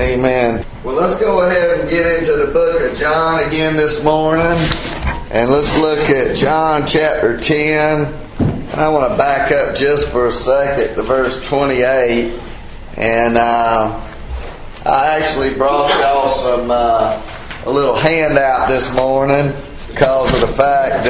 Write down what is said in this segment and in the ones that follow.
Amen. Well, let's go ahead and get into the book of John again this morning. And let's look at John chapter 10. And I want to back up just for a second to verse 28. And I actually brought y'all some a little handout this morning because of the fact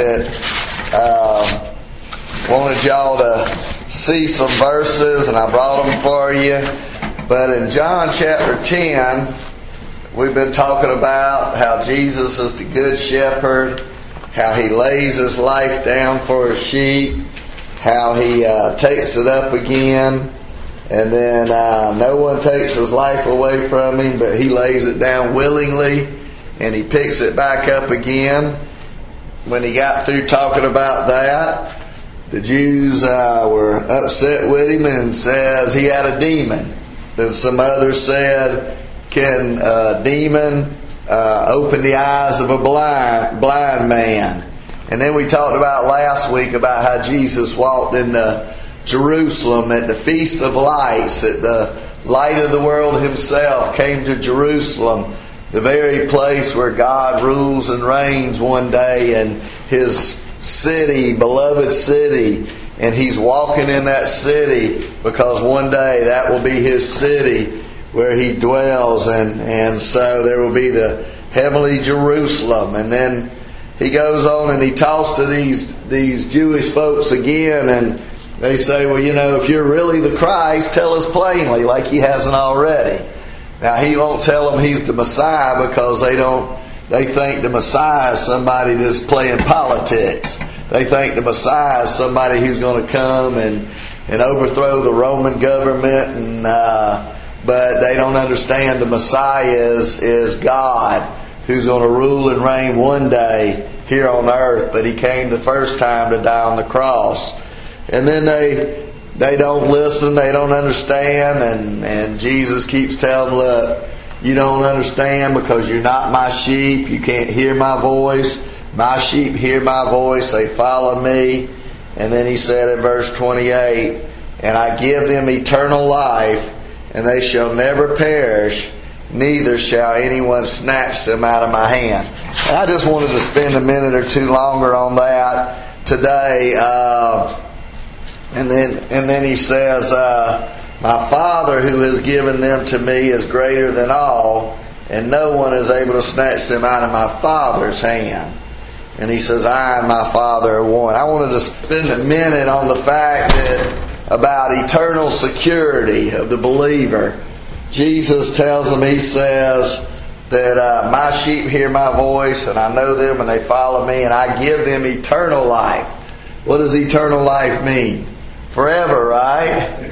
that wanted y'all to see some verses, and I brought them for you. But in John chapter 10, we've been talking about how Jesus is the good shepherd, how He lays His life down for His sheep, how He takes it up again, and then no one takes His life away from Him, but He lays it down willingly, and He picks it back up again. When He got through talking about that, the Jews were upset with Him and says He had a demon. Then some others said, can a demon open the eyes of a blind man? And then we talked about last week about how Jesus walked into Jerusalem at the Feast of Lights, at the light of the world Himself came to Jerusalem, the very place where God rules and reigns one day, and His city, beloved city, and He's walking in that city because one day that will be His city where He dwells, and so there will be the heavenly Jerusalem. And then He goes on and He talks to these Jewish folks again, and they say, well, if you're really the Christ, tell us plainly, like He hasn't already. Now He won't tell them He's the Messiah because they think the Messiah is somebody that's playing politics. They think the Messiah is somebody who's going to come and overthrow the Roman government, but they don't understand the Messiah is God who's going to rule and reign one day here on earth. But He came the first time to die on the cross. And then they don't listen, they don't understand, and Jesus keeps telling them, look, you don't understand because you're not my sheep. You can't hear my voice. My sheep hear my voice. They follow me. And then He said in verse 28, and I give them eternal life, and they shall never perish, neither shall anyone snatch them out of my hand. And I just wanted to spend a minute or two longer on that today. And then He says, my Father who has given them to me is greater than all, and no one is able to snatch them out of my Father's hand. And He says, I and my Father are one. I wanted to spend a minute on the fact about eternal security of the believer. Jesus tells them, He says that my sheep hear my voice, and I know them, and they follow me, and I give them eternal life. What does eternal life mean? Forever, right?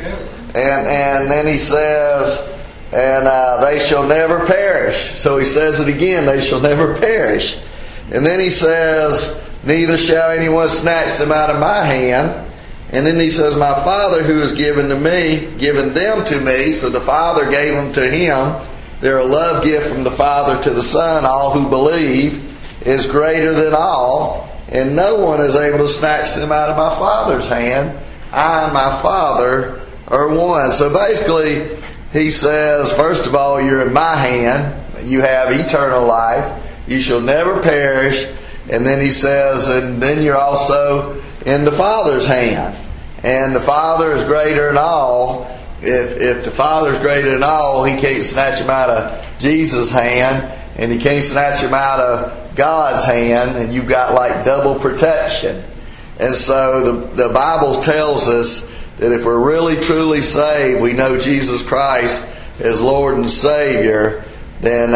And then He says, and they shall never perish. So He says it again, they shall never perish. And then He says, neither shall anyone snatch them out of my hand. And then He says, my Father who has given them to me, so the Father gave them to Him. They're a love gift from the Father to the Son. All who believe is greater than all, and no one is able to snatch them out of my Father's hand. I and my Father are one. So basically, He says, first of all, you're in my hand. You have eternal life. You shall never perish. And then He says, and then you're also in the Father's hand. And the Father is greater than all. If the Father's greater than all, He can't snatch him out of Jesus' hand, and He can't snatch him out of God's hand, and you've got like double protection. And so the Bible tells us that if we're really truly saved, we know Jesus Christ as Lord and Savior, then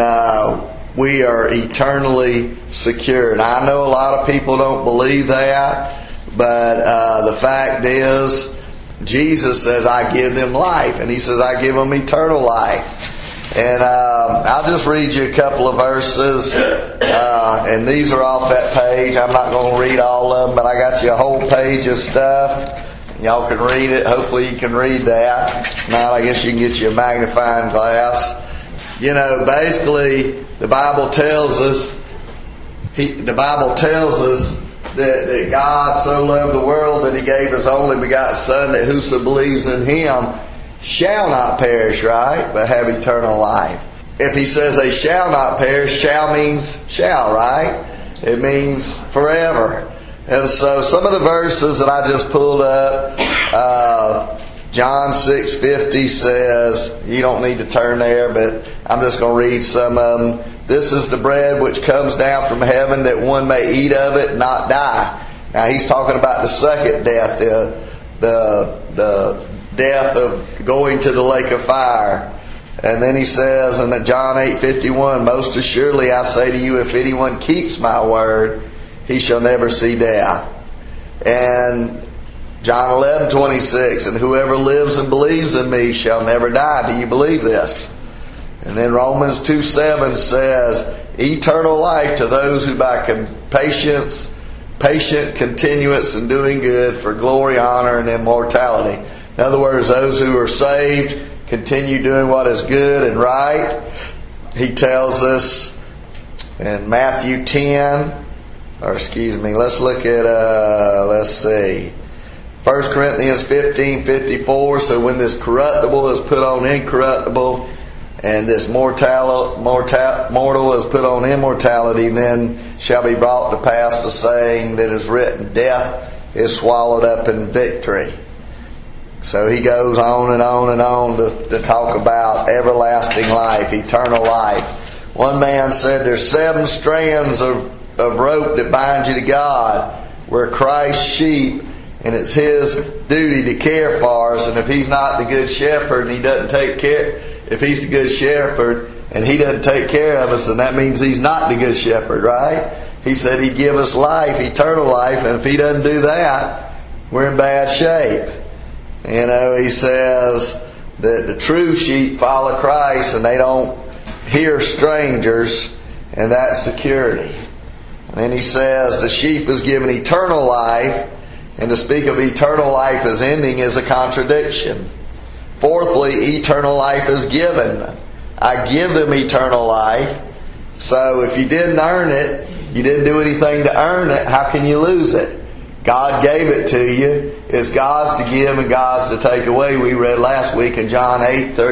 we are eternally secure. And I know a lot of people don't believe that, but the fact is, Jesus says, I give them life. And He says, I give them eternal life. And I'll just read you a couple of verses. And these are off that page. I'm not going to read all of them, but I got you a whole page of stuff. Y'all can read it. Hopefully you can read that. If not, I guess you can get you a magnifying glass. Basically, the Bible tells us that God so loved the world that He gave His only begotten Son, that whoso believes in Him shall not perish, right, but have eternal life. if he says they shall not perish, shall means shall, right? It means forever. And so some of the verses that I just pulled up, John 6:50 says, you don't need to turn there, but I'm just going to read some of them. This is the bread which comes down from heaven, that one may eat of it and not die. Now he's talking about the second death, the death of going to the lake of fire. And then he says in John 8:51, most assuredly I say to you, if anyone keeps my word, he shall never see death. And John 11:26, and whoever lives and believes in me shall never die. Do you believe this? And then Romans 2:7 says, eternal life to those who by patient continuance in doing good for glory, honor, and immortality. In other words, those who are saved continue doing what is good and right. He tells us in Matthew 10, let's look at, 1 Corinthians 15:54. So when this corruptible is put on incorruptible, and this mortal is put on immortality, then shall be brought to pass the saying that is written, death is swallowed up in victory. So he goes on and on and on to talk about everlasting life, eternal life. One man said there's 7 strands of rope that bind you to God. We're Christ's sheep, and it's His duty to care for us. And if He's not the good shepherd and He doesn't take care, if He's the good shepherd and He doesn't take care of us, then that means He's not the good shepherd, right? He said He'd give us life, eternal life, and if He doesn't do that, we're in bad shape. You know, He says that the true sheep follow Christ and they don't hear strangers, and that's security. And then He says the sheep is given eternal life, and to speak of eternal life as ending is a contradiction. Fourthly, eternal life is given. I give them eternal life. So if you didn't earn it, you didn't do anything to earn it, how can you lose it? God gave it to you. It's God's to give and God's to take away. We read last week in Romans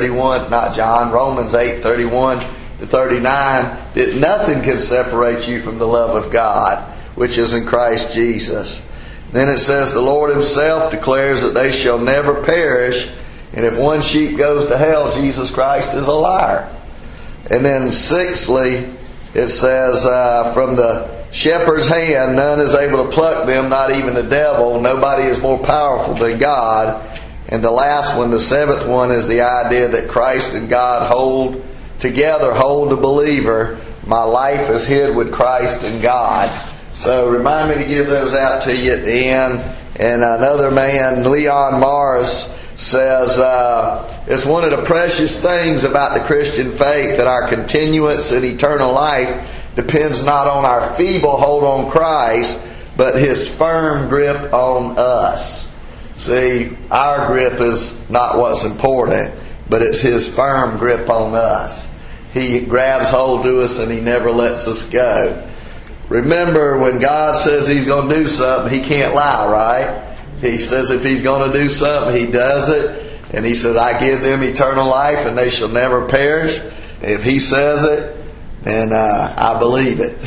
8:31 to 39, that nothing can separate you from the love of God, which is in Christ Jesus. Then it says the Lord Himself declares that they shall never perish, and if one sheep goes to hell, Jesus Christ is a liar. And then sixthly, it says, from the shepherd's hand none is able to pluck them, not even the devil. Nobody is more powerful than God. And the last one, the 7th one, is the idea that Christ and God hold the believer. My life is hid with Christ and God. So remind me to give those out to you at the end. And another man, Leon Morris, says it's one of the precious things about the Christian faith that our continuance in eternal life depends not on our feeble hold on Christ, but His firm grip on us. See, our grip is not what's important, but it's His firm grip on us. He grabs hold to us and He never lets us go. Remember, when God says He's going to do something, He can't lie, right? He says if He's going to do something, He does it. And He says, I give them eternal life and they shall never perish. If He says it, then I believe it.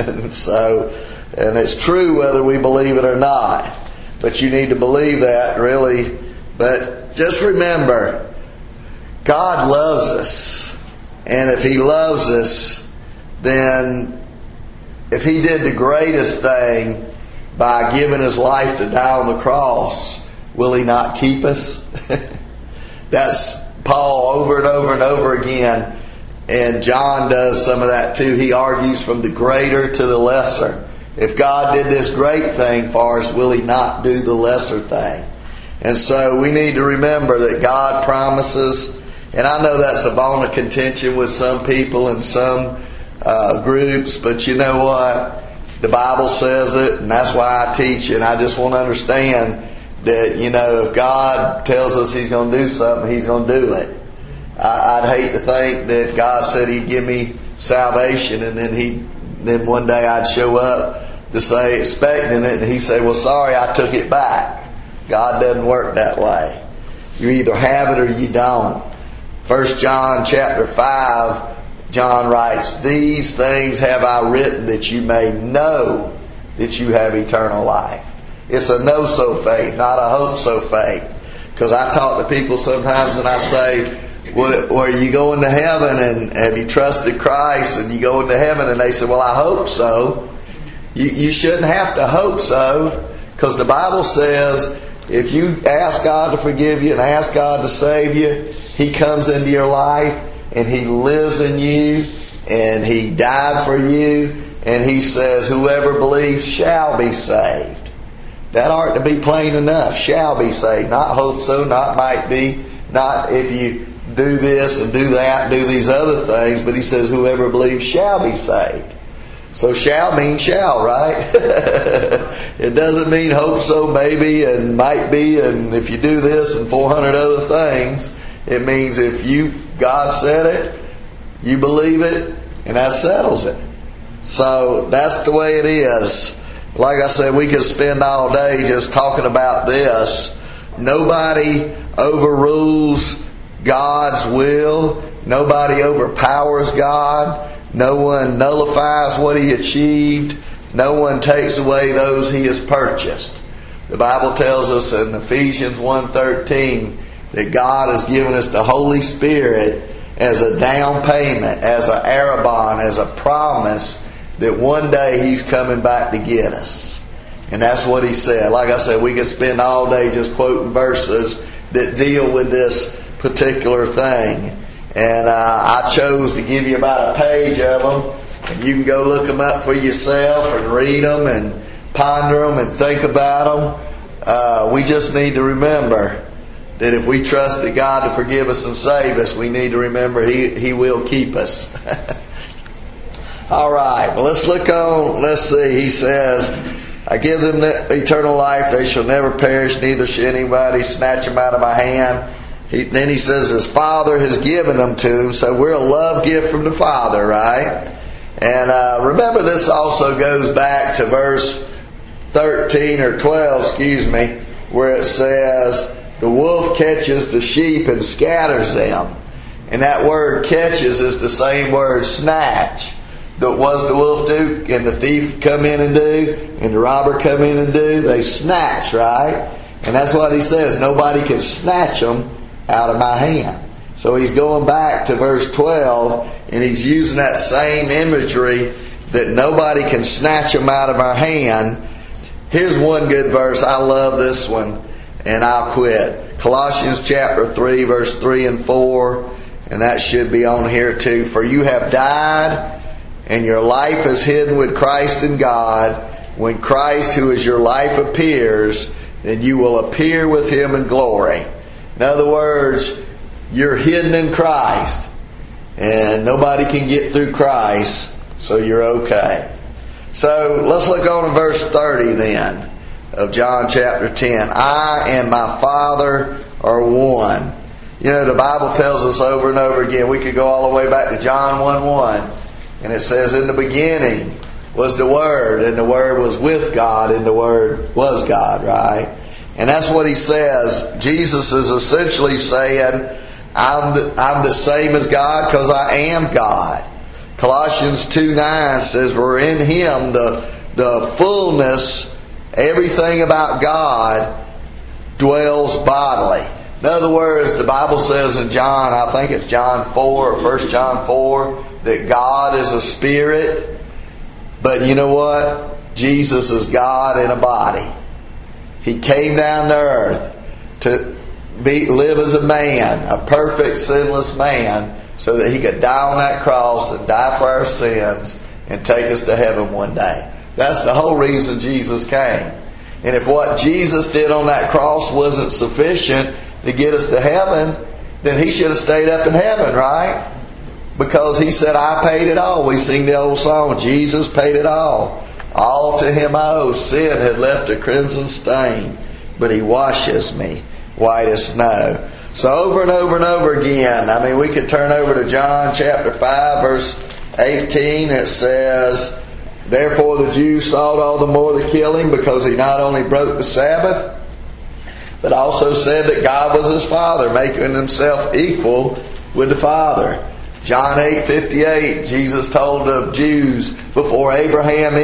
And it's true whether we believe it or not. But you need to believe that, really. But just remember, God loves us. And if He loves us, then if He did the greatest thing by giving His life to die on the cross, will He not keep us? That's Paul over and over and over again. And John does some of that too. He argues from the greater to the lesser. If God did this great thing for us, will He not do the lesser thing? And so we need to remember that God promises, and I know that's a bone of contention with some people and some groups, but you know what? The Bible says it, and that's why I teach it. And I just want to understand that, you know, if God tells us He's going to do something, He's going to do it. I'd hate to think that God said He'd give me salvation, and then one day I'd show up to say, expecting it, and He'd say, well, sorry, I took it back. God doesn't work that way. You either have it or you don't. 1 John chapter 5 John writes, "These things have I written that you may know that you have eternal life." It's a know-so faith, not a hope-so faith. Because I talk to people sometimes and I say, well, are you going to heaven and have you trusted Christ and you go into heaven? And they say, well, I hope so. You shouldn't have to hope so, because the Bible says if you ask God to forgive you and ask God to save you, He comes into your life and He lives in you and He died for you, and He says whoever believes shall be saved. That ought to be plain enough. Shall be saved. Not hope so, not might be, not if you do this and do that and do these other things, but He says whoever believes shall be saved. So shall means shall, right? It doesn't mean hope so, maybe, and might be, and if you do this and 400 other things. It means if God said it, you believe it, and that settles it. So that's the way it is. Like I said, we could spend all day just talking about this. Nobody overrules God's will. Nobody overpowers God. No one nullifies what He achieved. No one takes away those He has purchased. The Bible tells us in Ephesians 1:13 that God has given us the Holy Spirit as a down payment, as an arrabon, as a promise that one day He's coming back to get us. And that's what He said. Like I said, we could spend all day just quoting verses that deal with this particular thing. And I chose to give you about a page of them. And you can go look them up for yourself and read them and ponder them and think about them. We just need to remember that if we trusted God to forgive us and save us, we need to remember He will keep us. All right, well, let's look on. Let's see. He says, I give them eternal life. They shall never perish, neither shall anybody snatch them out of my hand. Then he says His Father has given them to Him. So we're a love gift from the Father, right? And remember, this also goes back to verse 13 or 12, where it says, the wolf catches the sheep and scatters them. And that word catches is the same word snatch. What does the wolf do? And the thief come in and do? And the robber come in and do? They snatch, right? And that's what he says. Nobody can snatch them out of my hand. So he's going back to verse 12, and he's using that same imagery that nobody can snatch them out of our hand. Here's one good verse. I love this one, and I'll quit. Colossians chapter 3, verse 3 and 4, and that should be on here too. For you have died, and your life is hidden with Christ in God. When Christ, who is your life, appears, then you will appear with Him in glory. In other words, you're hidden in Christ, and nobody can get through Christ, so you're okay. So let's look on to verse 30 then of John chapter 10. I and my Father are one. You know, the Bible tells us over and over again. We could go all the way back to John 1:1. And it says, in the beginning was the Word, and the Word was with God, and the Word was God, right? And that's what He says. Jesus is essentially saying, I'm the same as God because I am God. Colossians 2:9 says, we're in Him, the fullness, everything about God dwells bodily. In other words, the Bible says in John, I think it's John 4 or 1 John 4, that God is a spirit. But you know what? Jesus is God in a body. He came down to earth to live as a man, a perfect sinless man, so that He could die on that cross and die for our sins and take us to heaven one day. That's the whole reason Jesus came. And if what Jesus did on that cross wasn't sufficient to get us to heaven, then He should have stayed up in heaven, right? Because He said, I paid it all. We sing the old song, Jesus paid it all. All to Him I owe. Sin had left a crimson stain, but He washes me white as snow. So over and over and over again, I mean, we could turn over to John chapter 5, verse 18. It says, therefore the Jews sought all the more to kill Him, because He not only broke the Sabbath, but also said that God was His Father, making Himself equal with the Father. John 8:58, Jesus told the Jews, before Abraham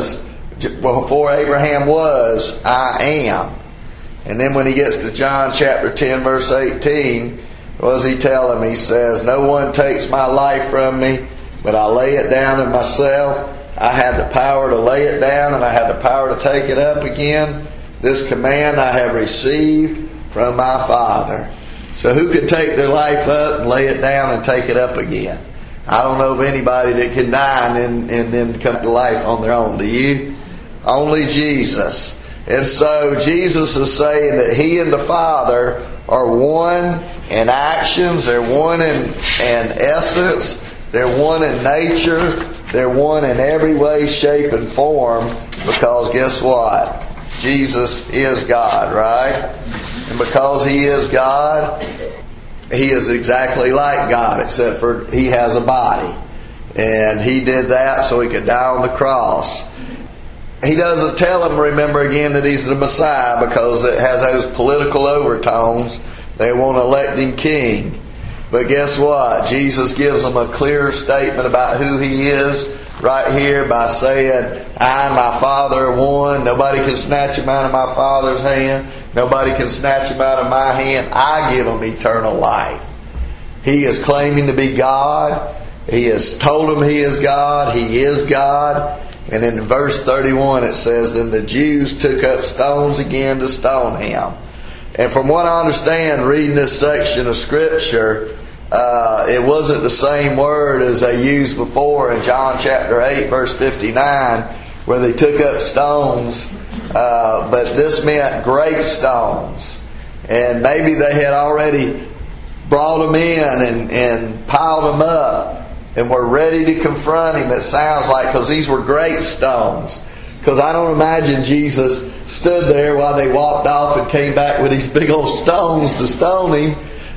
was, I am. And then when he gets to John chapter 10 verse 18, what does he tell him? He says, no one takes my life from me, but I lay it down of myself. I have the power to lay it down, and I have the power to take it up again. This command I have received from my Father. So who could take their life up and lay it down and take it up again? I don't know of anybody that can die and then come to life on their own. Do you? Only Jesus. And so Jesus is saying that He and the Father are one in actions, they're one in essence, they're one in nature, they're one in every way, shape, and form, because guess what? Jesus is God, right? And because He is God, He is exactly like God, except for He has a body. And He did that so He could die on the cross. He doesn't tell them, remember again, that He's the Messiah, because it has those political overtones. They want to elect Him king. But guess what? Jesus gives them a clear statement about who He is right here by saying, I and my Father are one. Nobody can snatch Him out of my Father's hand. Nobody can snatch Him out of my hand. I give Him eternal life. He is claiming to be God. He has told them He is God. He is God. And in verse 31 it says, then the Jews took up stones again to stone Him. And from what I understand, reading this section of Scripture, it wasn't the same word as they used before in John chapter 8 verse 59, where they took up stones, but this meant great stones. And maybe they had already brought them in and piled them up and were ready to confront Him, it sounds like, because these were great stones. Because I don't imagine Jesus stood there while they walked off and came back with these big old stones to stone Him.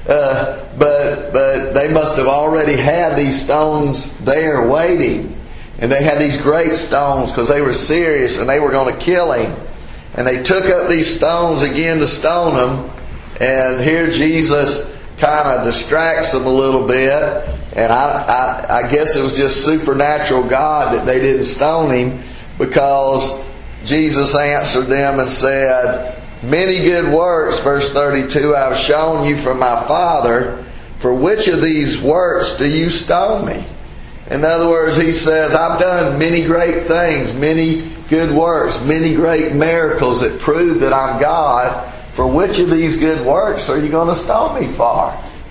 But they must have already had these stones there waiting. And they had these great stones because they were serious and they were going to kill Him. And they took up these stones again to stone Him. And here Jesus kind of distracts them a little bit. And I guess it was just supernatural God that they didn't stone Him, because Jesus answered them and said, many good works, verse 32, I have shown you from my Father. For which of these works do you stone me? In other words, He says, I've done many great things, many good works, many great miracles that prove that I'm God. For which of these good works are you going to stone me for?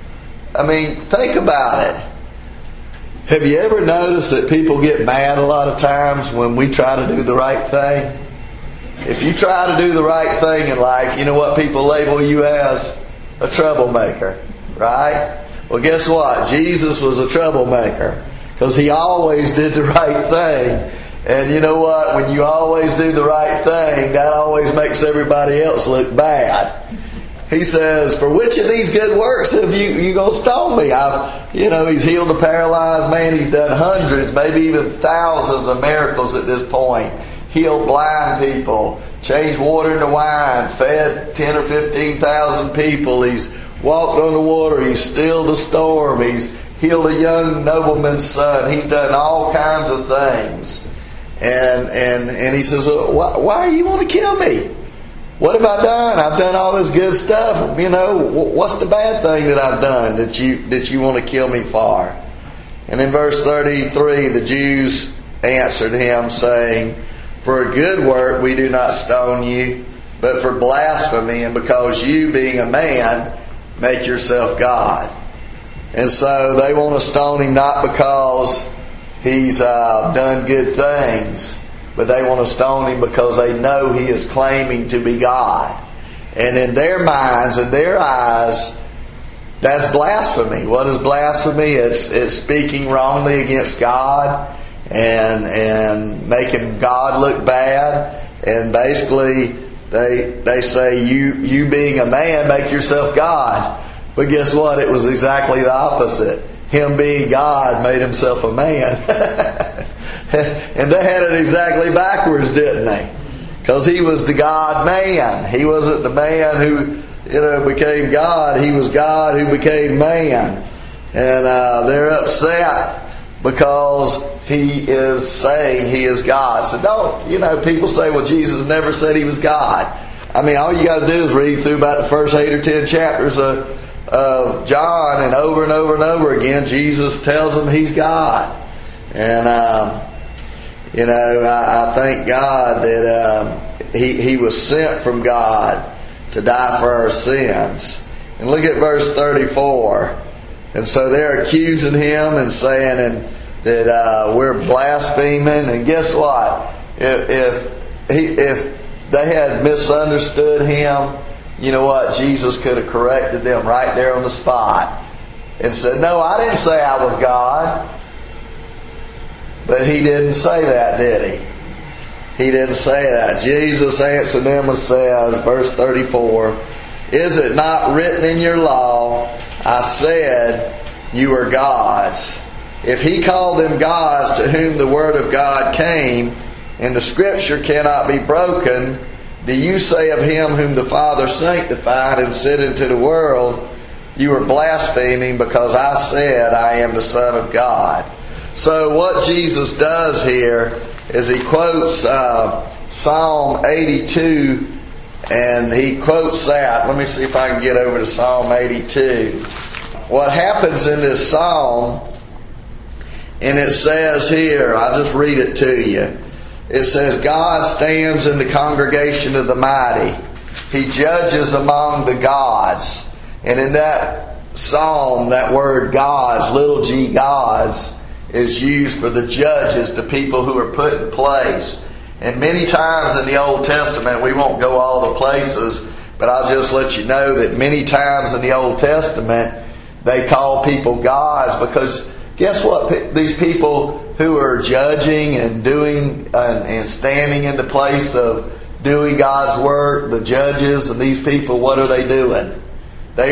I mean, think about it. Have you ever noticed that people get mad a lot of times when we try to do the right thing? If you try to do the right thing in life, you know what people label you as? A troublemaker, right? Well, guess what? Jesus was a troublemaker, because He always did the right thing. And you know what? When you always do the right thing, that always makes everybody else look bad. He says, for which of these good works have you going to stone me? He's healed a paralyzed man. He's done hundreds, maybe even thousands of miracles at this point. Healed blind people, changed water into wine, fed 10 or 15,000 people. He's walked on the water. He's stilled the storm. He's healed a young nobleman's son. He's done all kinds of things. And He says, why do you want to kill me? What have I done? I've done all this good stuff. What's the bad thing that I've done that you want to kill me for? And in verse 33, the Jews answered Him, saying, for a good work we do not stone you, but for blasphemy, and because you, being a man, make yourself God. And so they want to stone Him not because He's done good things, but they want to stone Him because they know He is claiming to be God. And in their minds, in their eyes, that's blasphemy. What is blasphemy? It's speaking wrongly against God and making God look bad. And basically, they say, you being a man, make yourself God. But guess what? It was exactly the opposite. Him being God made Himself a man. And they had it exactly backwards, didn't they? Because He was the God-man. He wasn't the man who became God. He was God who became man. And they're upset because he is saying he is God. So don't, people say, well, Jesus never said he was God. I mean, all you got to do is read through about the first 8 or 10 chapters of John, and over and over again, Jesus tells them he's God. And, I thank God that he was sent from God to die for our sins. And look at verse 34. And so they're accusing him and saying that we're blaspheming. And guess what? If they had misunderstood him, you know what? Jesus could have corrected them right there on the spot and said, no, I didn't say I was God. But he didn't say that, did he? He didn't say that. Jesus answered them and says, verse 34, is it not written in your law, I said, you are gods? If he called them gods to whom the word of God came, and the scripture cannot be broken, do you say of him whom the Father sanctified and sent into the world, you are blaspheming because I said I am the Son of God? So what Jesus does here is he quotes Psalm 82, and he quotes that. Let me see if I can get over to Psalm 82. What happens in this psalm, and it says here, I'll just read it to you. It says, God stands in the congregation of the mighty. He judges among the gods. And in that psalm, that word gods, little g gods, is used for the judges, the people who are put in place. And many times in the Old Testament, we won't go all the places, but I'll just let you know that many times in the Old Testament, they call people gods because guess what? These people who are judging and doing and standing in the place of doing God's work, the judges and these people, what are they doing? They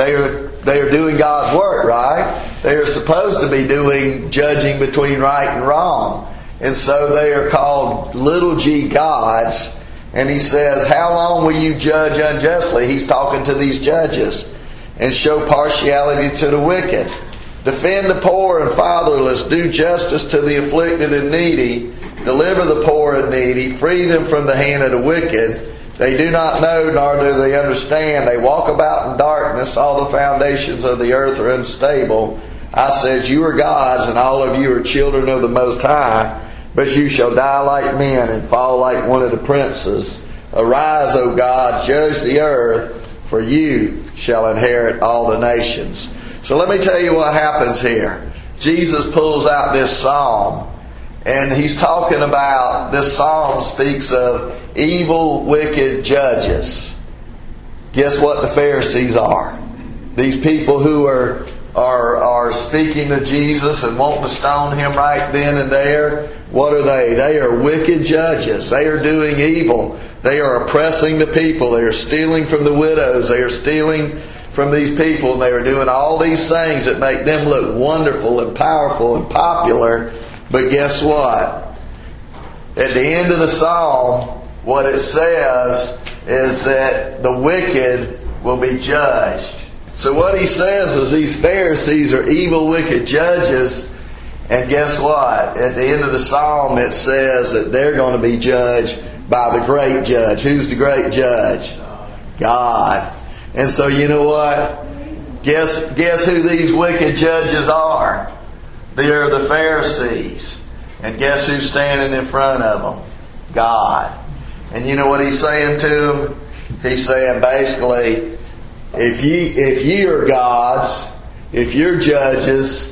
are doing God's work, right? They are supposed to be doing judging between right and wrong. And so they are called little g gods. And he says, how long will you judge unjustly? He's talking to these judges. And show partiality to the wicked. Defend the poor and fatherless. Do justice to the afflicted and needy. Deliver the poor and needy. Free them from the hand of the wicked. They do not know, nor do they understand. They walk about in darkness. All the foundations of the earth are unstable. I said, you are gods, and all of you are children of the Most High. But you shall die like men and fall like one of the princes. Arise, O God, judge the earth, for you shall inherit all the nations. So let me tell you what happens here. Jesus pulls out this psalm, and he's talking about, this psalm speaks of evil, wicked judges. Guess what the Pharisees are? These people who are speaking to Jesus and wanting to stone him right then and there. What are they? They are wicked judges. They are doing evil. They are oppressing the people. They are stealing from the widows. They are stealing from these people. And they are doing all these things that make them look wonderful and powerful and popular. But guess what? At the end of the psalm, what it says is that the wicked will be judged. So what he says is these Pharisees are evil, wicked judges. And guess what? At the end of the psalm it says that they're going to be judged by the great judge. Who's the great judge? God. And so you know what? Guess who these wicked judges are? They are the Pharisees. And guess who's standing in front of them? God. And you know what he's saying to them? He's saying basically, if ye are gods, if you're judges,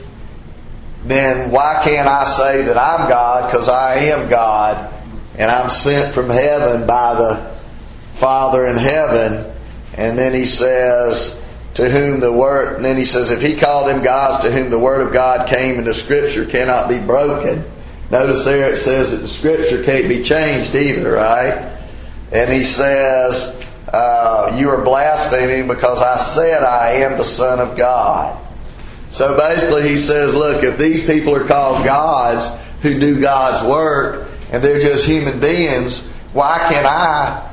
then why can't I say that I'm God? Because I am God, and I'm sent from heaven by the Father in heaven. And then he says, to whom the word, and then he says, if he called them gods to whom the word of God came and the scripture cannot be broken. Notice there it says that the scripture can't be changed either, right? And he says, you are blaspheming because I said I am the Son of God. So basically he says, look, if these people are called gods who do God's work and they're just human beings, why can't I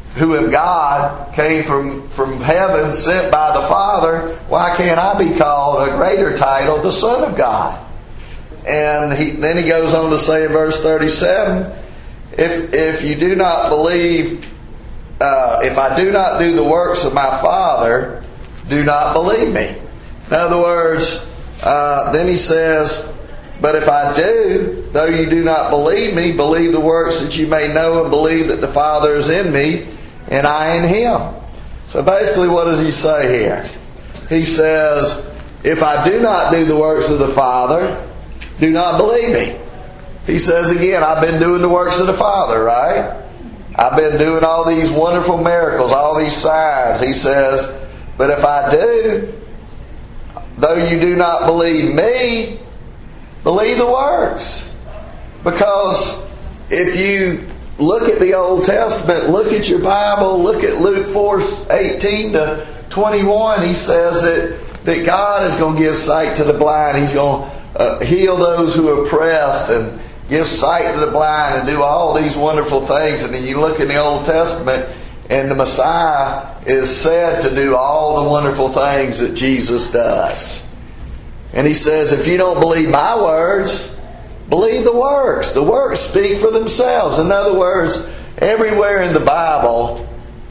who am God, came from heaven, sent by the Father, why can't I be called a greater title, the Son of God? And then he goes on to say in verse 37, if you do not believe, if I do not do the works of my Father, do not believe me. In other words, then he says, but if I do, though you do not believe me, believe the works that you may know and believe that the Father is in me and I in Him. So basically what does he say here? He says, if I do not do the works of the Father, do not believe me. He says again, I've been doing the works of the Father, right? I've been doing all these wonderful miracles, all these signs. He says, but if I do, though you do not believe me, believe the works. Because if you look at the Old Testament, look at your Bible, look at Luke 4:18 to 21, he says that God is going to give sight to the blind. He's going to heal those who are oppressed and give sight to the blind and do all these wonderful things. And then you look in the Old Testament and the Messiah is said to do all the wonderful things that Jesus does. And he says, if you don't believe my words, believe the works. The works speak for themselves. In other words, everywhere in the Bible,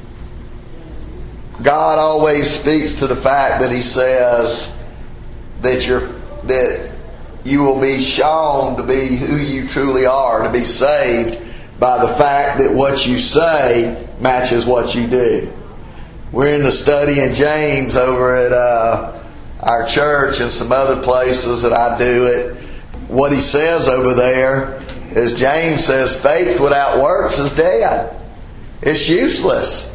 God always speaks to the fact that He says that you will be shown to be who you truly are, to be saved by the fact that what you say matches what you do. We're in the study in James over at our church and some other places that I do it. What he says over there is, James says, faith without works is dead. It's useless.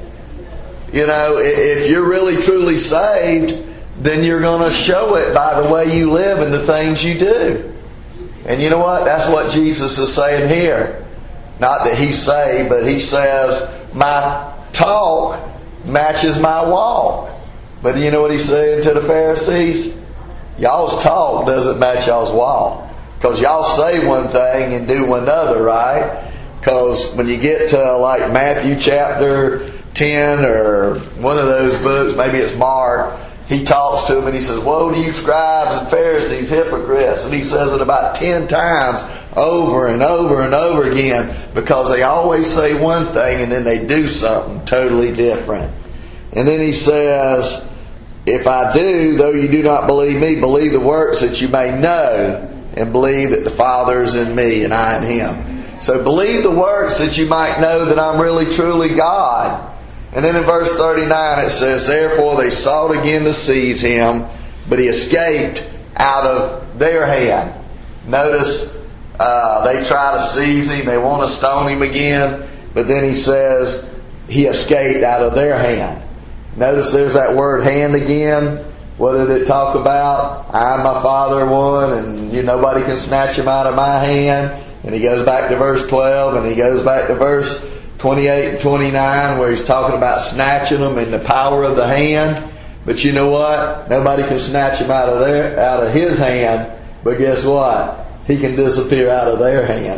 You know, if you're really truly saved, then you're going to show it by the way you live and the things you do. And you know what? That's what Jesus is saying here. Not that He's saved, but He says, my talk matches my walk. But you know what He's saying to the Pharisees? Y'all's talk doesn't match y'all's walk. Because y'all say one thing and do one other, right? Because when you get to like Matthew chapter 10 or one of those books, maybe it's Mark, he talks to them and he says, woe to you scribes and Pharisees, hypocrites. And he says it about 10 times over and over and over again, because they always say one thing and then they do something totally different. And then he says, if I do, though you do not believe me, believe the works that you may know and believe that the Father is in me and I in Him. So believe the works that you might know that I'm really truly God. And then in verse 39 it says, therefore they sought again to seize Him, but He escaped out of their hand. Notice they try to seize Him, they want to stone Him again, but then He says He escaped out of their hand. Notice there's that word hand again. What did it talk about? I and my Father are one, and nobody can snatch Him out of my hand. And he goes back to verse 12, and he goes back to verse 28 and 29, where he's talking about snatching them in the power of the hand. But you know what? Nobody can snatch Him out of His hand. But guess what? He can disappear out of their hand.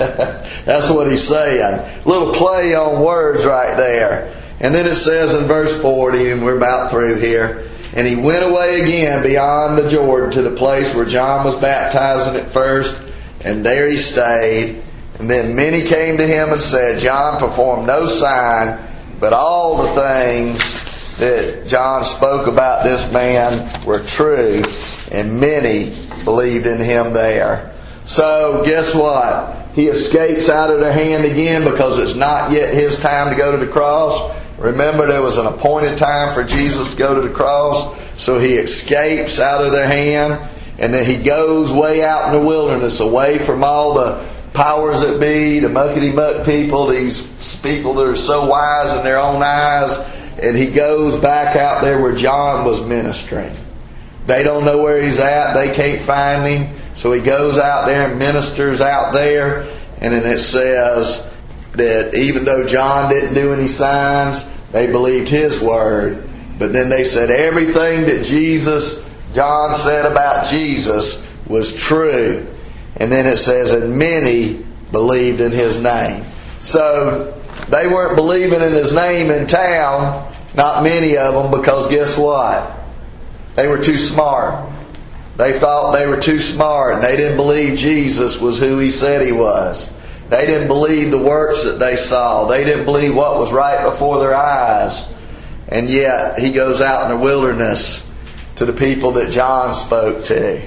That's what he's saying. Little play on words right there. And then it says in verse 40, and we're about through here, and he went away again beyond the Jordan to the place where John was baptizing at first, and there he stayed. And then many came to him and said, John performed no sign, but all the things that John spoke about this man were true, and many believed in him there. So guess what? He escapes out of their hand again because it's not yet his time to go to the cross. Remember, there was an appointed time for Jesus to go to the cross. So he escapes out of their hand, and then he goes way out in the wilderness, away from all the powers that be, the muckety-muck people, these people that are so wise in their own eyes. And he goes back out there where John was ministering. They don't know where he's at. They can't find him. So he goes out there and ministers out there. And then it says that even though John didn't do any signs, they believed his word. But then they said everything that John said about Jesus was true. And then it says, and many believed in his name. So they weren't believing in His name in town, not many of them, because guess what? They were too smart. They thought they were too smart, and they didn't believe Jesus was who He said He was. They didn't believe the works that they saw. They didn't believe what was right before their eyes. And yet, He goes out in the wilderness to the people that John spoke to.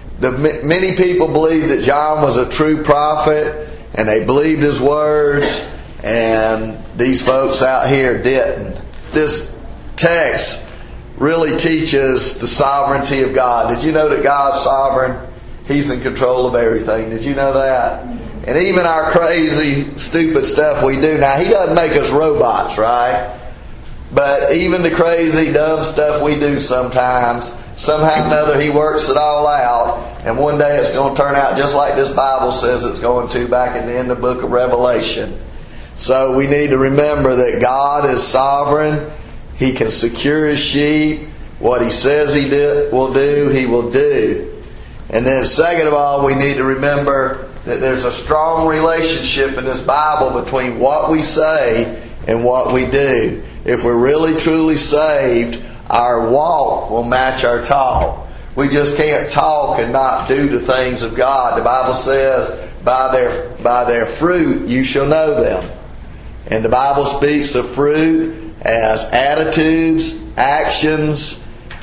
Many people believed that John was a true prophet, and they believed his words, and these folks out here didn't. This text really teaches the sovereignty of God. Did you know that God's sovereign? He's in control of everything. Did you know that? And even our crazy, stupid stuff we do now, He doesn't make us robots, right? But even the crazy, dumb stuff we do sometimes, somehow or another He works it all out, and one day it's going to turn out just like this Bible says it's going to back in the end of the book of Revelation. So we need to remember that God is sovereign. He can secure His sheep. What He says He will do, He will do. And then second of all, we need to remember that there's a strong relationship in this Bible between what we say and what we do. If we're really truly saved, our walk will match our talk. We just can't talk and not do the things of God. The Bible says, by their fruit you shall know them. And the Bible speaks of fruit as attitudes, actions,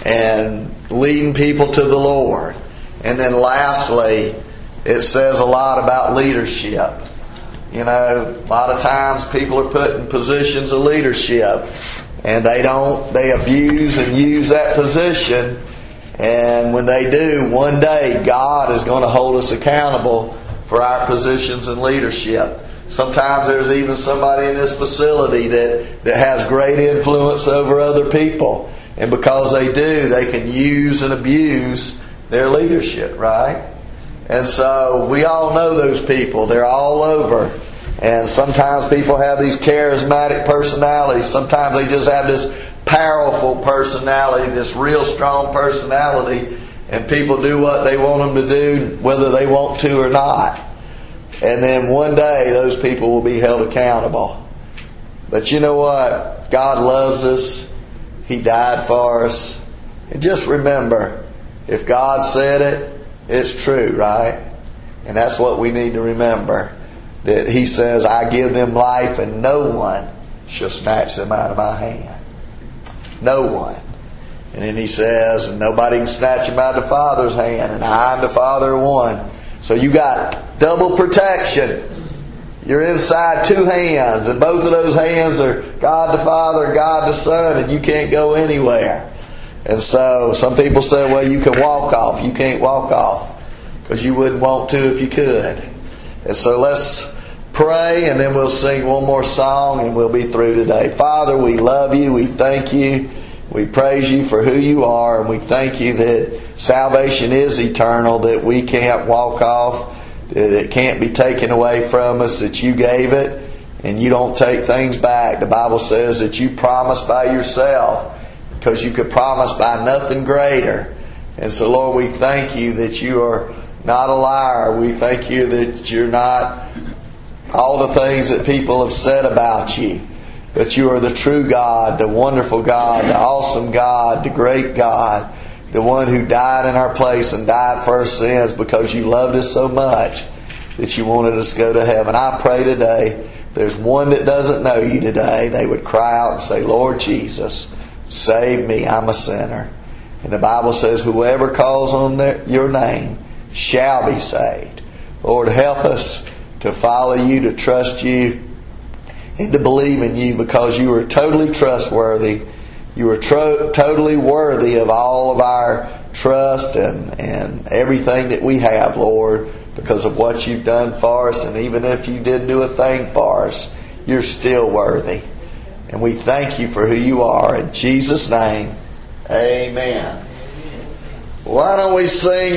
and leading people to the Lord. And then lastly, it says a lot about leadership. You know, a lot of times people are put in positions of leadership, and they abuse and use that position. And when they do, one day God is going to hold us accountable for our positions in leadership. Sometimes there's even somebody in this facility that has great influence over other people. And because they do, they can use and abuse their leadership, right? And so we all know those people. They're all over. And sometimes people have these charismatic personalities. Sometimes they just have this powerful personality, this real strong personality. And people do what they want them to do, whether they want to or not. And then one day those people will be held accountable. But you know what? God loves us. He died for us. And just remember, if God said it, it's true, right? And that's what we need to remember. That He says, I give them life and no one shall snatch them out of my hand. No one. And then He says, and nobody can snatch them out of the Father's hand. And I and the Father are one. So you got double protection. You're inside two hands. And both of those hands are God the Father and God the Son. And you can't go anywhere. And so some people say, well, you can walk off. You can't walk off because you wouldn't want to if you could. And so let's pray, and then we'll sing one more song and we'll be through today. Father, we love You. We thank You. We praise You for who You are, and we thank You that salvation is eternal, that we can't walk off, that it can't be taken away from us, that You gave it, and You don't take things back. The Bible says that You promised by Yourself, because You could promise by nothing greater. And so, Lord, we thank You that You are not a liar. We thank You that You're not all the things that people have said about You. But You are the true God, the wonderful God, the awesome God, the great God, the one who died in our place and died for our sins because You loved us so much that You wanted us to go to heaven. I pray today, if there's one that doesn't know You today, they would cry out and say, Lord Jesus, save me, I'm a sinner. And the Bible says, whoever calls on Your name shall be saved. Lord, help us to follow You, to trust You, and to believe in You, because You are totally trustworthy. You are totally worthy of all of our trust and everything that we have, Lord, because of what You've done for us. And even if You didn't do a thing for us, You're still worthy. And we thank You for who You are. In Jesus' name, amen. Why don't we sing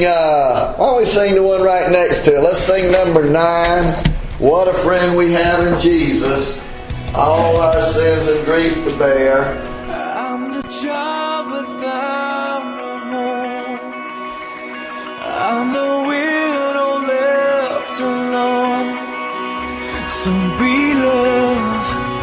the one right next to it? Let's sing number 9. What a friend we have in Jesus, all our sins and griefs to bear. I'm the child without a home. I'm the widow left alone. So be loved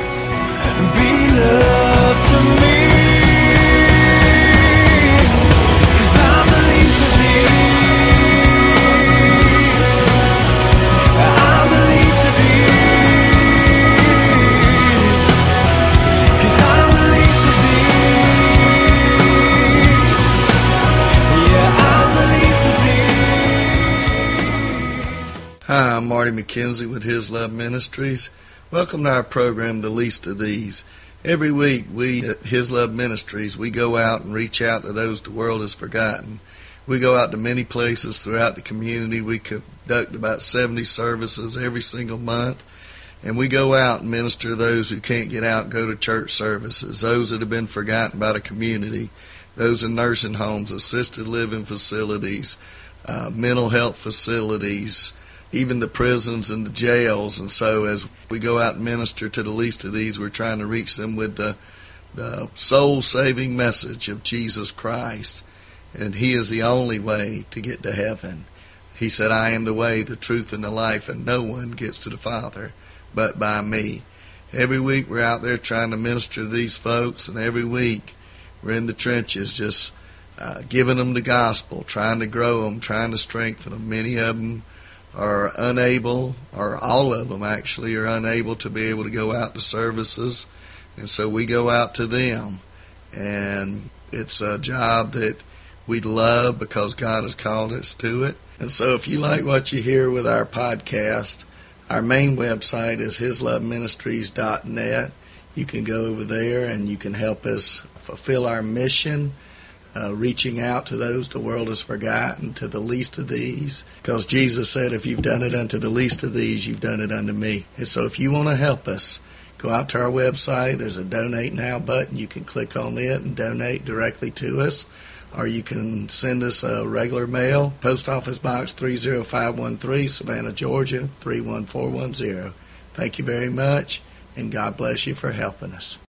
Hi, I'm Marty McKenzie with His Love Ministries. Welcome to our program, The Least of These. Every week, we at His Love Ministries, we go out and reach out to those the world has forgotten. We go out to many places throughout the community. We conduct about 70 services every single month. And we go out and minister to those who can't get out and go to church services, those that have been forgotten by the community, those in nursing homes, assisted living facilities, mental health facilities, even the prisons and the jails. And so as we go out and minister to the least of these, we're trying to reach them with the soul-saving message of Jesus Christ. And He is the only way to get to heaven. He said, I am the way, the truth, and the life, and no one gets to the Father but by me. Every week we're out there trying to minister to these folks, and every week we're in the trenches just giving them the gospel, trying to grow them, trying to strengthen them. Many of them are unable, or all of them actually, are unable to be able to go out to services, and so we go out to them. And it's a job that we love because God has called us to it. And so if you like what you hear with our podcast, our main website is hisloveministries.net. You can go over there and you can help us fulfill our mission, reaching out to those the world has forgotten, to the least of these. Because Jesus said, if you've done it unto the least of these, you've done it unto me. And so if you want to help us, go out to our website. There's a Donate Now button. You can click on it and donate directly to us. Or you can send us a regular mail, Post Office Box 30513, Savannah, Georgia, 31410. Thank you very much, and God bless you for helping us.